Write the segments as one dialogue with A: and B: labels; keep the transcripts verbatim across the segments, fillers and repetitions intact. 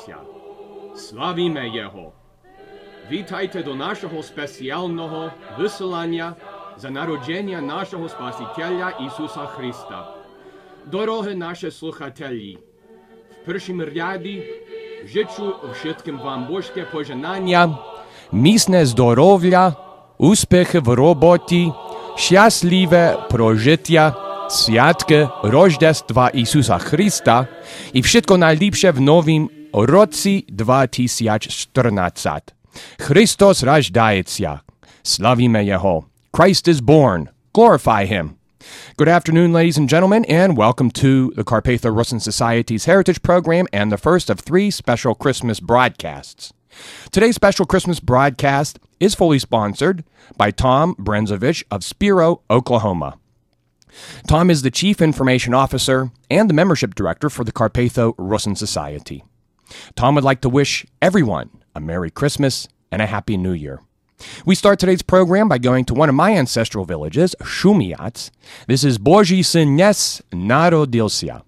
A: Браття, славімо Його! Вітайте до нашого спеціального виселення за народження нашого Спасителя Ісуса Христа. Дорогі наші слухателі, в першому ряді жичу всім вам Божке пожелання, міцне здоров'я, успіхи в роботі, щасливе прожиття, святки Рождества Ісуса Христа і wszystko найліпше в новім році дві тисячі чотирнадцятому. Христос рождається. Славімо Його. Christ is born. Glorify Him. Good afternoon, ladies and gentlemen, and welcome to the Carpatho-Russin Society's Heritage Program and the first of three special Christmas broadcasts. Today's special Christmas broadcast is fully sponsored by Tom Brenzovich of Spiro, Oklahoma. Tom is the Chief Information Officer and the Membership Director for the Carpatho-Russin Society. Tom would like to wish everyone a Merry Christmas and a Happy New Year. We start today's program by going to one of my ancestral villages, Shumiats. This is Boží syn dnes narodился.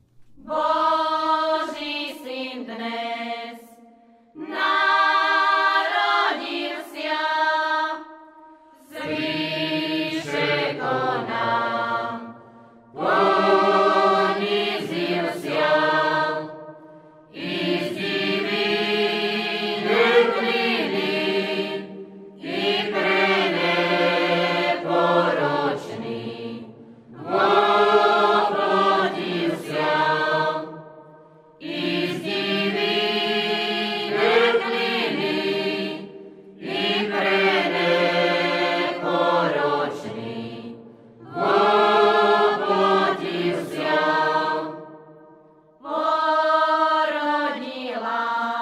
B: Boží syn dnes narodился. Свыше нам понизился. Из дивной книги и пренепорочный воплотился. Из дивной книги и пренепорочный воплотился. Породила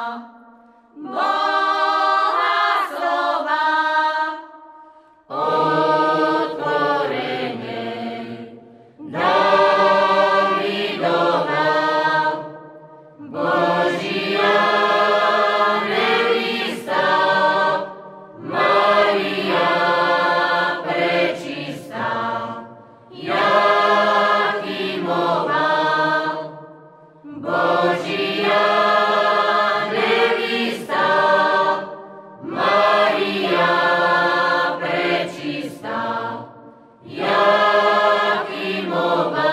B: Бога слова отворение Давидова, Божия невеста, Мария пречиста, Якимова, Божия невеста, Мария пречиста, Якимова.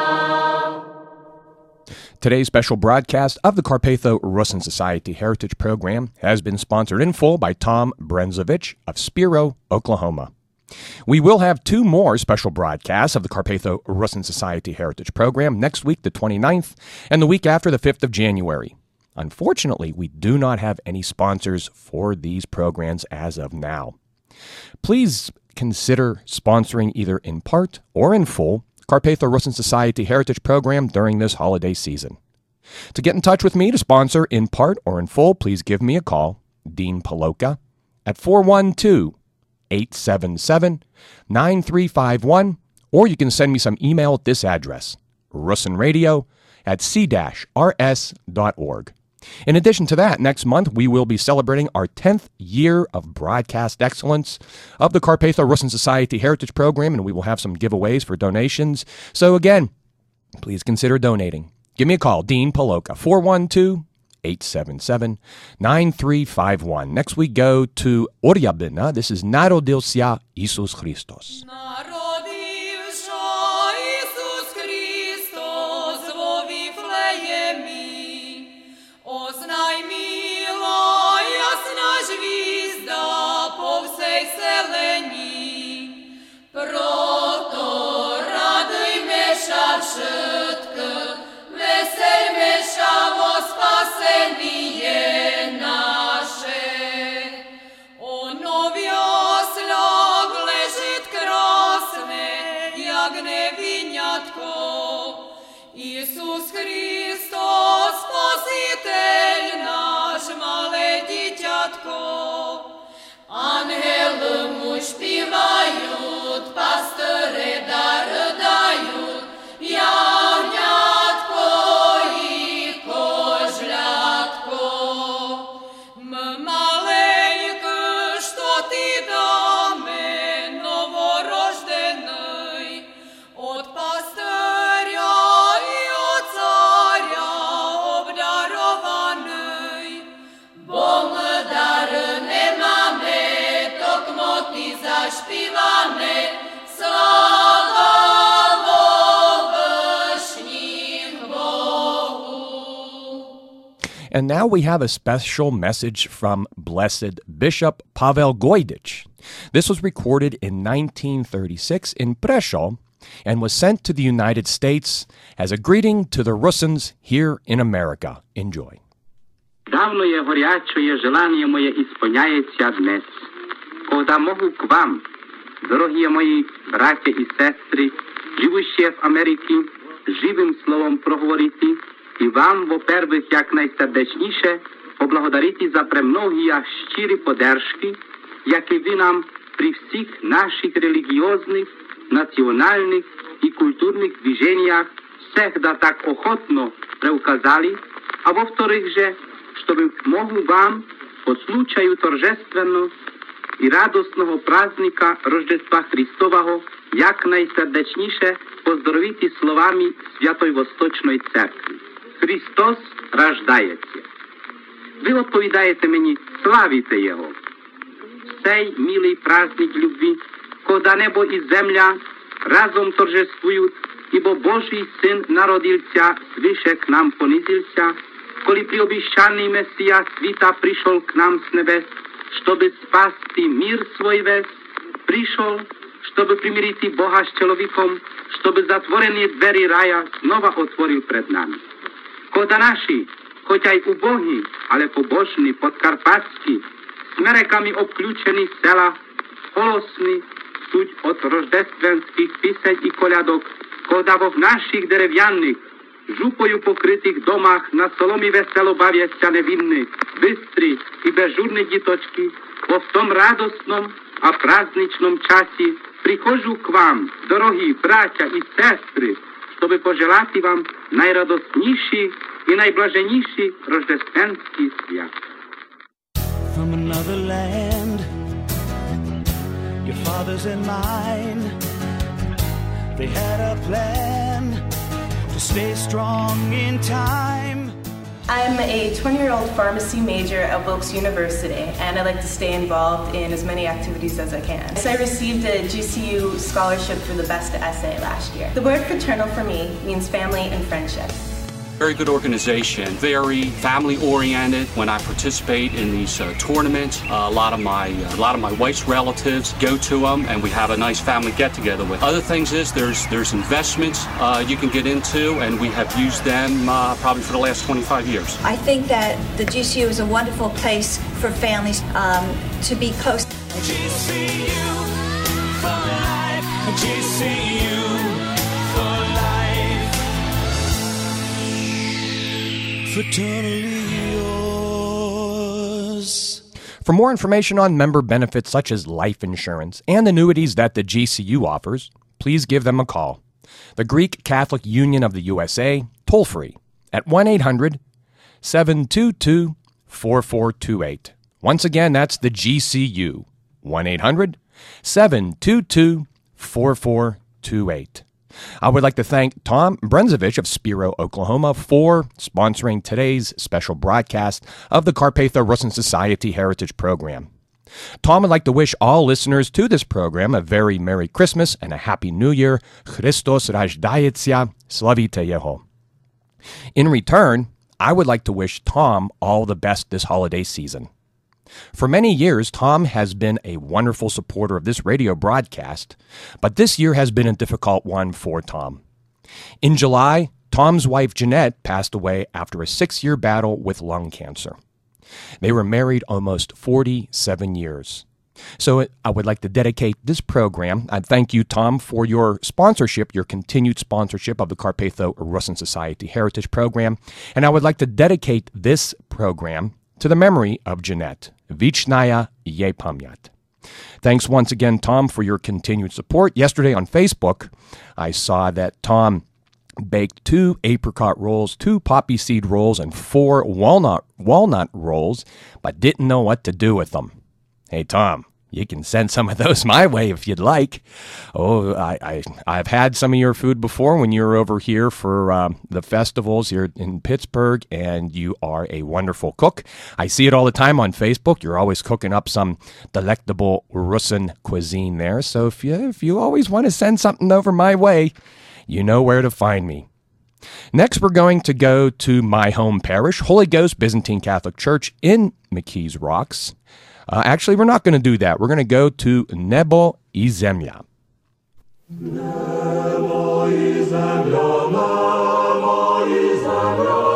A: Today's special broadcast of the Carpatho-Russin Society Heritage Program has been sponsored in full by Tom Brenzovich of Spiro, Oklahoma. We will have two more special broadcasts of the Carpatho-Russin Society Heritage Program next week, the twenty-ninth, and the week after, the fifth of January. Unfortunately, we do not have any sponsors for these programs as of now. Please consider sponsoring either in part or in full Carpatho-Russin Society Heritage Program during this holiday season. To get in touch with me to sponsor in part or in full, please give me a call, Dean Paloka, at four one two, eight seven seven, nine three five one, or you can send me some email at this address, russinradio at c dash r s dot org. In addition to that, next month we will be celebrating our tenth year of broadcast excellence of the Carpatho-Russin Society Heritage Program, and we will have some giveaways for donations. So again, please consider donating. Give me a call, Dean Paloka, four one two, eight seven seven, nine three five one. Next we go to Oryabina. This is Narodился Isus Christos.
B: Ісус Христос, Спаситель наш, мале дитятко. Ангели му співають, пастори да ридають, ягнятко і козлятко. Ми маленькі, що ти даме, новорождений, от пастиря і от царя обдарований. zaśpiewamy, sława wyśnich Bogu.
C: And now we have a special message from Blessed Bishop Pavel Gojdich. This was recorded in nineteen thirty-six in Prešov and was sent to the United States as a greeting to the Russians here in America. Enjoy.
D: Давно je горячее желание мое исполняется днес, когда могу к вам, дорогие мои братья и сестры, живущие в Америке, живым словом проговорити и вам, во-первых, як найсердечніше поблагодарити за премногие щирі подержки, які ви нам при всіх наших религиозных, национальных и культурных движениях всегда так охотно преуказали, а во-вторых же, чтобы могу вам по случаю торжественного и радостного праздника Рождества Христового як найсердечніше поздоровити словами Святої Восточної Церкви. Христос рождається. Ви відповідаєте мені, славіте Його. В цей милий праздник любви, коли небо і земля разом торжествують, ибо Божий Син народився, свыше к нам понизился, коли приобещанный Мессия світа пришел к нам с небес, чтобы спасти мир свой весь, пришел, чтобы примирить Бога с человеком, чтобы затворенные двери рая снова отворил пред нами. Кода наши, хотя й убогі, але побожні, подкарпатські, смереками обключені села, голосні, суть от рождественських пісень і колядок, кода в наших дерев'яних, жупою покритих домах на соломі весело бавяться невинні, бистрі і безжурні діточки, бо в том радостном, а праздничном часі прихожу к вам, дорогі браття і сестри, щоб пожелати вам найрадосніші і найблаженніші рождественські свята.
E: From another land, your father's and mine, they had a plan to stay strong in time.
F: I'm a twenty-year-old pharmacy major at Wilkes University, and I like to stay involved in as many activities as I can. So I received a G C U scholarship for the best essay last year. The word fraternal for me means family and friendship.
G: Very good organization, very family-oriented. When I participate in these uh, tournaments, uh, a lot of my uh, a lot of my wife's relatives go to them, and we have a nice family get-together with. Other things is there's there's investments uh, you can get into, and we have used them uh, probably for the last twenty-five years.
H: I think that the G C U is a wonderful place for families um, to be close.
E: G C U for life, G C U for life. Fraternally yours.
C: For more information on member benefits such as life insurance and annuities that the G C U offers, please give them a call. The Greek Catholic Union of the U S A, toll-free, at one eight hundred seven two two four four two eight. Once again, that's the G C U, one eight hundred seven two two four four two eight. I would like to thank Tom Brenzovich of Spiro, Oklahoma, for sponsoring today's special broadcast of the Carpatho Russian Society Heritage Program. Tom would like to wish all listeners to this program a very Merry Christmas and a Happy New Year. Christos Rajdaitsia, Slavite Yeho. In return, I would like to wish Tom all the best this holiday season. For many years, Tom has been a wonderful supporter of this radio broadcast, but this year has been a difficult one for Tom. In July, Tom's wife Jeanette passed away after a six-year battle with lung cancer. They were married almost forty-seven years. So I would like to dedicate this program. I thank you, Tom, for your sponsorship, your continued sponsorship of the Carpatho Russian Society Heritage Program. And I would like to dedicate this program to the memory of Jeanette. Vichnaya Ye Pamyat. Thanks once again, Tom, for your continued support. Yesterday on Facebook, I saw that Tom baked two apricot rolls, two poppy seed rolls, and four walnut walnut rolls, but didn't know what to do with them. Hey, Tom, you can send some of those my way if you'd like. Oh, I, I, I've had some of your food before when you were over here for um, the festivals here in Pittsburgh, and you are a wonderful cook. I see it all the time on Facebook. You're always cooking up some delectable Russian cuisine there. So if you, if you always want to send something over my way, you know where to find me. Next, we're going to go to my home parish, Holy Ghost Byzantine Catholic Church in McKees Rocks. Uh, actually, we're not going to do that. We're going to go to Nebo i Zemlya.
E: Nebo i zemlja, nebo i zemlja,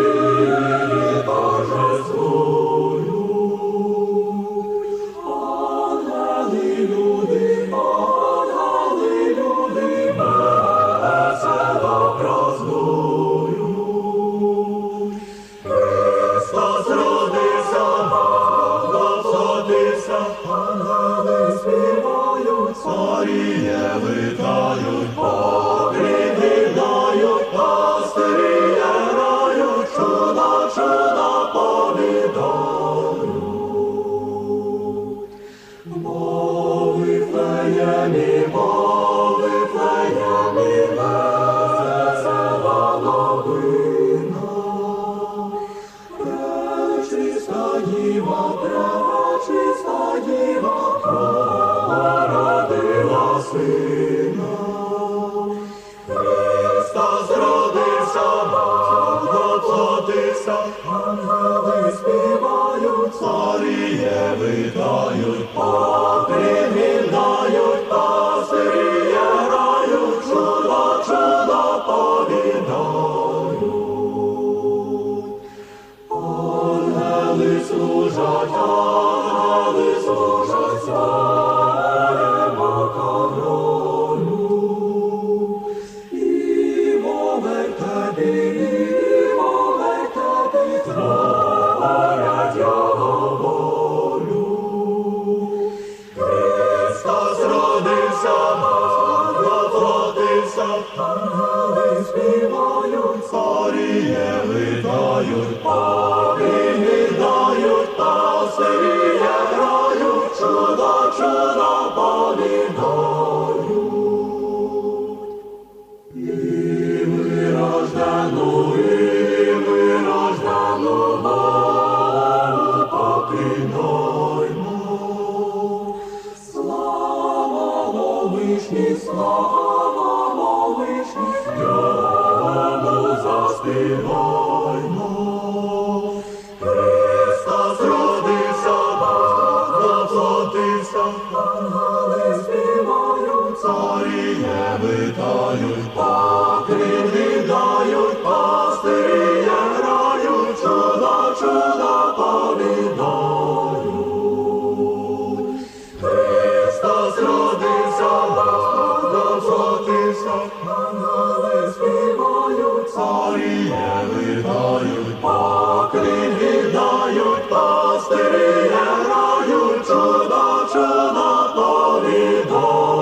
E: lita żestują. Ангели люди, ангели люди, весело празднують. Христос родився, Богословився, ангели співають, царіє вітають, пригинають, пастирі грають, чуда, чуда повідають. Бо в Вифлеємі, бо в Вифлеємі, весела новина. Пречиста діва, пречиста діва, породила сина. Христос родився, Богословився, ангели співають, царіє вітають, пригинають, пастирі грають, чуда, чуда повідають. Ангели служать, ангели служать, славимо королю. І мовить тобі, і мовить тобі, творять його волю. Христос родився, Богословився, ангели співають, царіє вітають, пригинають, пастирі грають, чуда, чуда повідають. І вирождену, і вирождену Богу поклонаймо. Слава вишні, слава вишні, йому заспіваймо. Христос родився, Богословився, ангели співають, царіє вітають, пригинають, пастирі грають, чуда, чуда повідають. Христос родився, Богословився, ангели співають, царіє вітають, пригинають, пастирі грають, чуда, чуда повідають.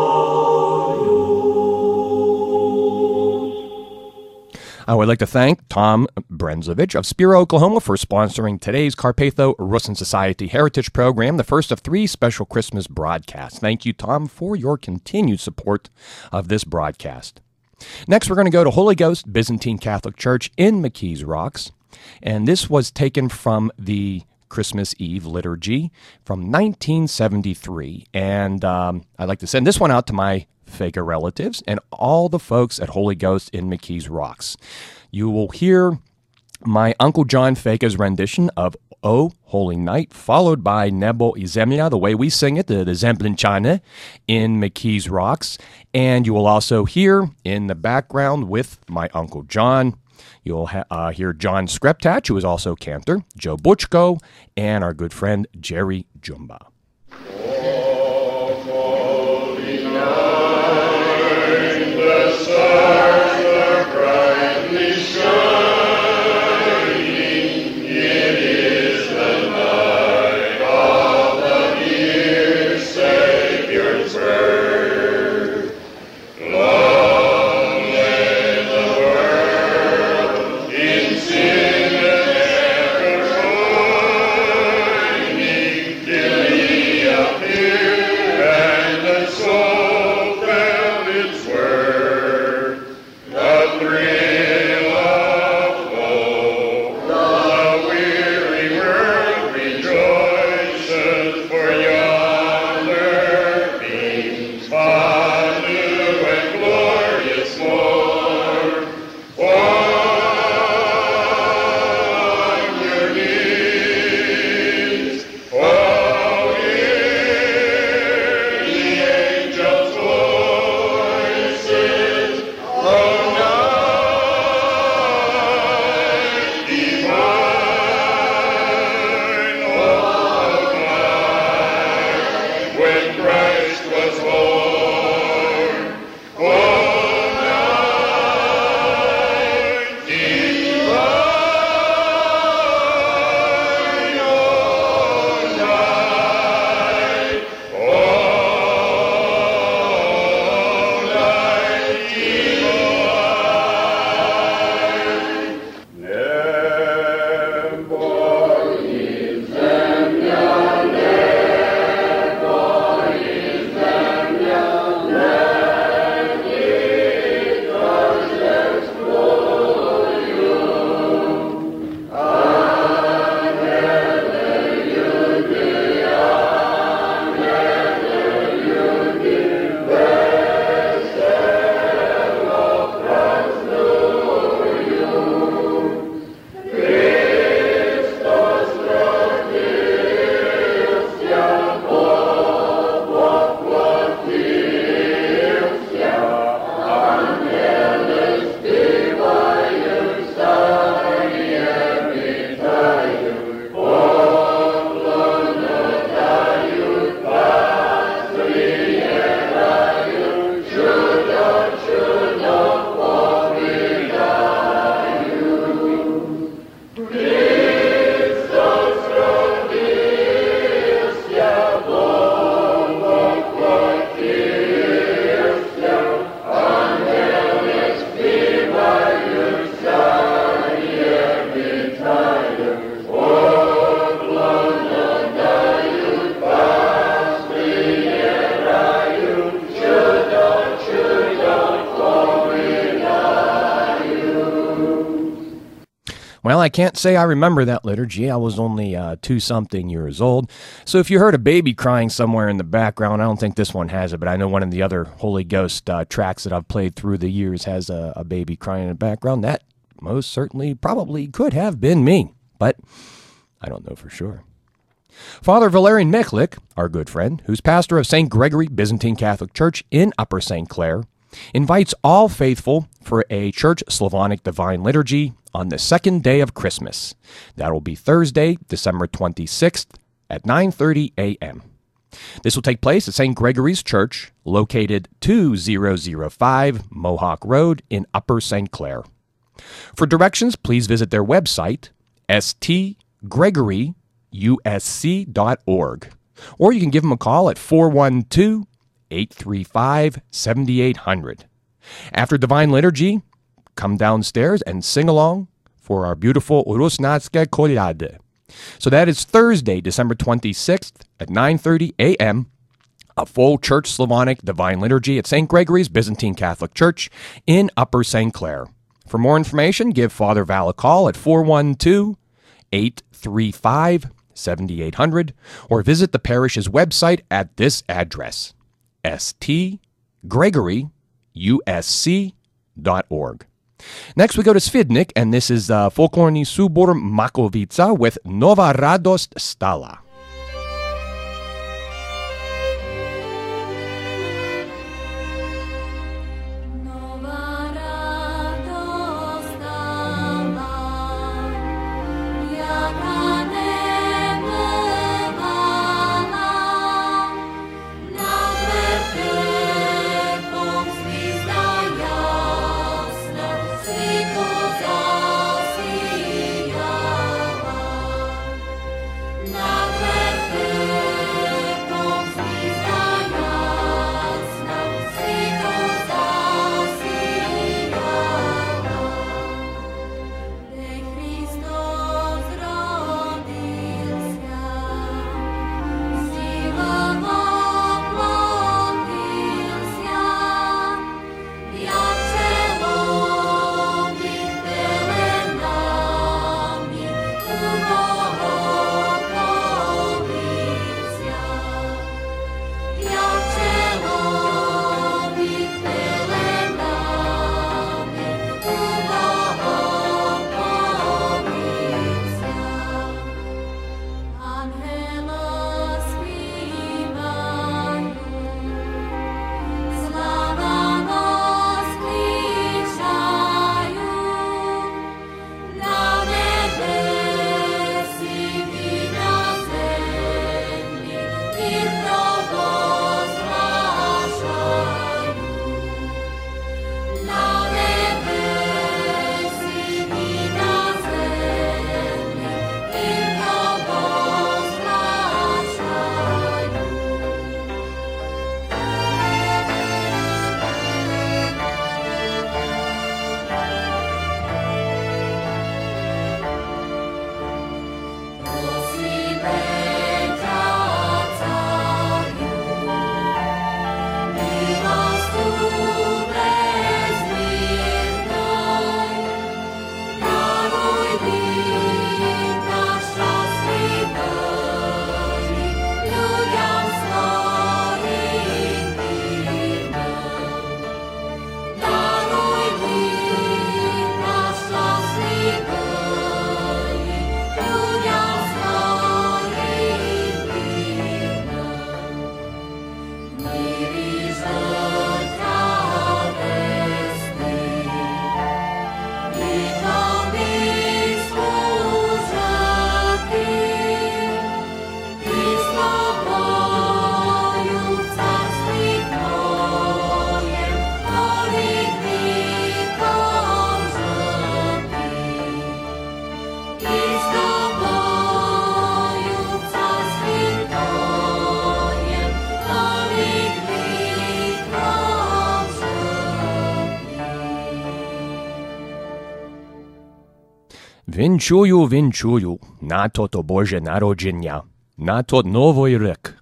C: I would like to thank Tom Brenzovich of Spiro, Oklahoma for sponsoring today's Carpatho Russian Society Heritage Program, the first of three special Christmas broadcasts. Thank you, Tom, for your continued support of this broadcast. Next, we're going to go to Holy Ghost Byzantine Catholic Church in McKees Rocks, and this was taken from the Christmas Eve liturgy from nineteen seventy-three, and um, I'd like to send this one out to my Fega relatives and all the folks at Holy Ghost in McKees Rocks. You will hear my Uncle John Fega's rendition of O Holy Night, followed by Nebo i Zemlya, the way we sing it, the, the Zemblinchane in McKees Rocks. And you will also hear in the background with my Uncle John, you'll ha- uh, hear John Skreptach, who is also cantor, Joe Butchko, and our good friend Jerry Jumba.
E: Here
C: Well, I can't say I remember that liturgy. I was only uh, two-something years old. So if you heard a baby crying somewhere in the background, I don't think this one has it, but I know one of the other Holy Ghost uh, tracks that I've played through the years has a, a baby crying in the background. That most certainly probably could have been me, but I don't know for sure. Father Valerian Michlik, our good friend, who's pastor of Saint Gregory Byzantine Catholic Church in Upper Saint Clair, invites all faithful for a Church Slavonic Divine Liturgy on the second day of Christmas. That will be Thursday, December twenty-sixth at nine thirty a.m. This will take place at Saint Gregory's Church, located two thousand five Mohawk Road in Upper Saint Clair. For directions, please visit their website, s t gregory u s c dot org, or you can give them a call at four one two, eight three five, seven eight zero zero. After Divine Liturgy, come downstairs and sing along for our beautiful Rusnatske Kolyade. So that is Thursday, December twenty-sixth at nine thirty a.m., a full Church Slavonic Divine Liturgy at Saint Gregory's Byzantine Catholic Church in Upper Saint Clair. For more information, give Father Val a call at four one two, eight three five, seven eight zero zero or visit the parish's website at this address, s t gregory u s c dot org. Next we go to Svidnik, and this is uh, Folklorny Subor Makovica with Nova Radost Stala. Вінчую, вінчую, на то-то Боже народження, на то новий рік.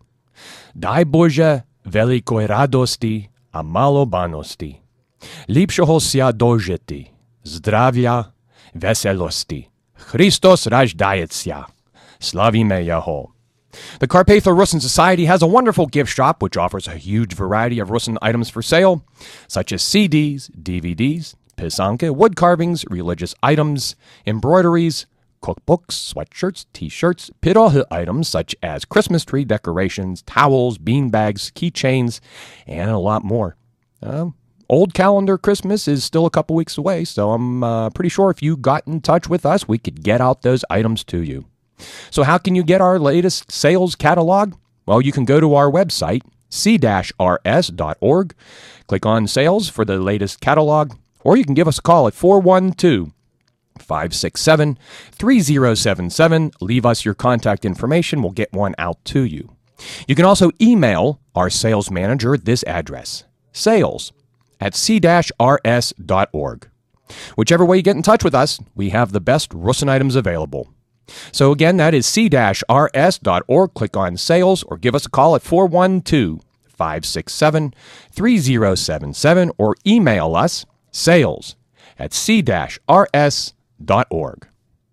C: Дай Боже великої радості, а мало баності. Ліпшого ся дожити, здрав'я, веселості, Christos Rajdaється. Slavíme Jeho. The Carpatho Rusyn Society has a wonderful gift shop which offers a huge variety of Rusyn items for sale, such as C Ds, D V Ds, pisanke, wood carvings, religious items, embroideries, cookbooks, sweatshirts, t-shirts, pirohu items such as Christmas tree decorations, towels, beanbags, keychains, and a lot more. Uh, old calendar Christmas is still a couple weeks away, so I'm uh, pretty sure if you got in touch with us, we could get out those items to you. So how can you get our latest sales catalog? Well, you can go to our website, c dash r s dot org, click on sales for the latest catalog, or you can give us a call at four one two, five six seven, three zero seven seven. Leave us your contact information. We'll get one out to you. You can also email our sales manager at this address, sales at c dash r s dot org. Whichever way you get in touch with us, we have the best Rusyn items available. So again, that is c dash r s dot org. Click on sales or give us a call at four one two, five six seven, three zero seven seven or email us sales at c dash r s dot org.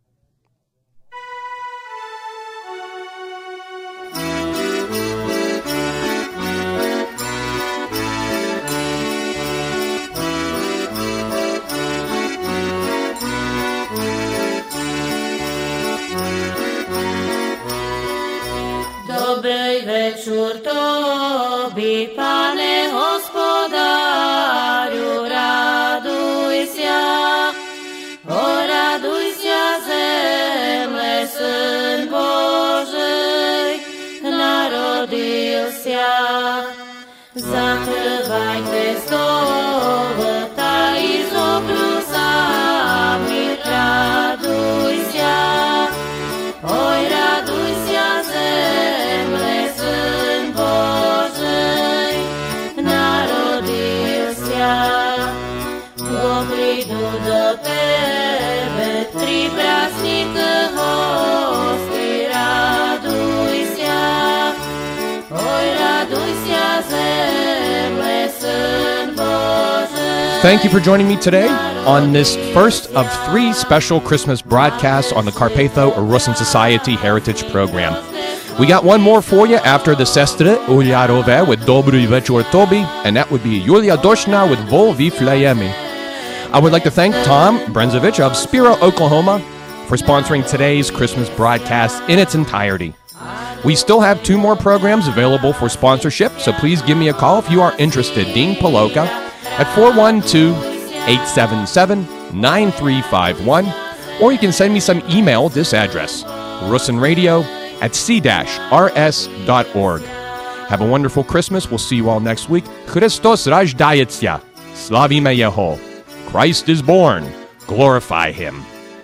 B: Dobry wieczór Tobie, Panie Gospodarzu, raduj się, o raduj się zemle, Syn Boży narodził się. Zakrywajcie stoły, ta i z obrusami, raduj się, oj raduj się zemle, Syn Boży narodził się. Bo przyjdą do Tebe trzy prazniki hosty, raduj się, oj raduj się zemle, Syn Boży.
C: Thank you for joining me today on this first of three special Christmas broadcasts on the Carpatho Rusyn Society Heritage Program. We got one more for you after the sestre Uliarove with Dobry Večer Tobi, and that would be Julia Doshna with Vol Viflejemi. I would like to thank Tom Brenzovich of Spiro, Oklahoma, for sponsoring today's Christmas broadcast in its entirety. We still have two more programs available for sponsorship, so please give me a call if you are interested. Dean Paloka at four one two, eight seven seven, nine three five one, or you can send me some email at this address, rusynradio at c dash r s dot org. Have a wonderful Christmas. We'll see you all next week. Christos Rajdaється. Slavíme Jeho. Christ is born. Glorify him.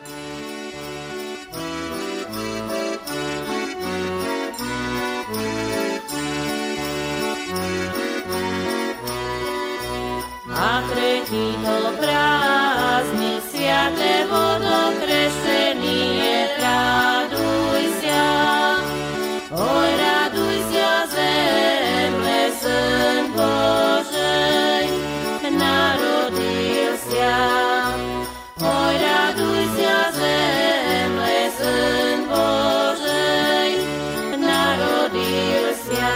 B: A tretí to prázdnik, sviaté vodokrštenie, raduj sa, oj raduj sa zemle, Syn Božej narodil sa, oj raduj sa zemle, Syn Božej narodil sa.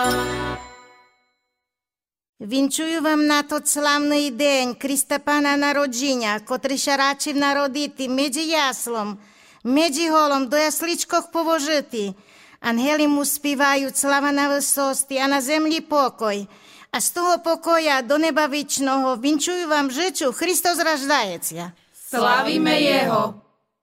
I: Вінчую вам на тот славний день Христа Пана народження, котрий ще рачив народити, меді яслом, меді голом до ясличкох положити. Ангели му співають слава на висоті, а на землі покой. А з того покоя до неба вічного вінчую вам жичу, Христос рождається.
B: Slavíme Jeho.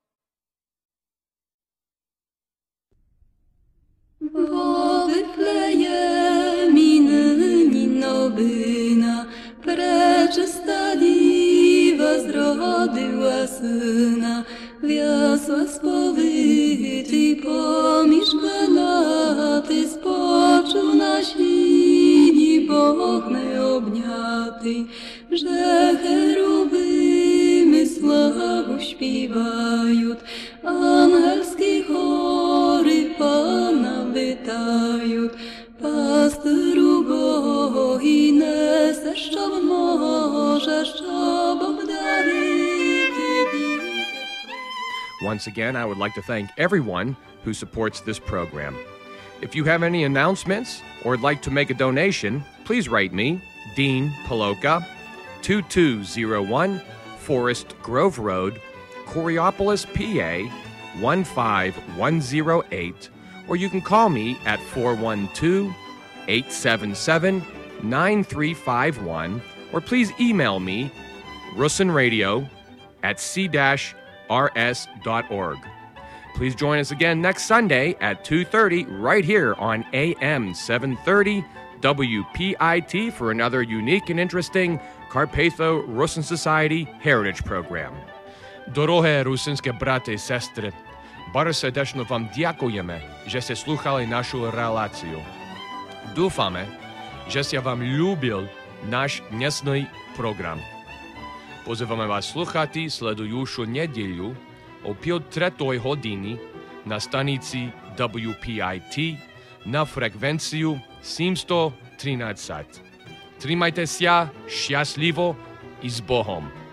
J: Vo Wyflejemi nyní nobyna, prečesta diva zrodila syna, w jasła spowyty pomíž benaty, spoczął na świni Bóg neobňatý, że cherubymy slavu śpiewaють, ангельські хори Пана вітають, пастиру Боги несе, щоб може, щоб обдарити.
C: Once again, I would like to thank everyone who supports this program. If you have any announcements or would like to make a donation, please write me, Dean Paloka, two two zero one Forest Grove Road, Coriopolis, P A, one five one zero eight, or you can call me at four one two, eight seven seven, nine three five one, or please email me, russinradio at c dash r s dot org. Please join us again next Sunday at two thirty right here on A M seven thirty W P I T for another unique and interesting Carpatho-Rusyn Society Heritage Program. Дороге русинське брати і сестри, bardzo serdecznie wam dziękujemy, że ste słuchali naszą relację. Dúfame, że ste wam lubil nasz dnesny program. Pozywamy was słuchati sledujušu nedjelju o pol tretoj hodini na stanici W P I T na frekvenciju sedemsto trinaesť. Trimajte sa šťastlivo i s Bohom.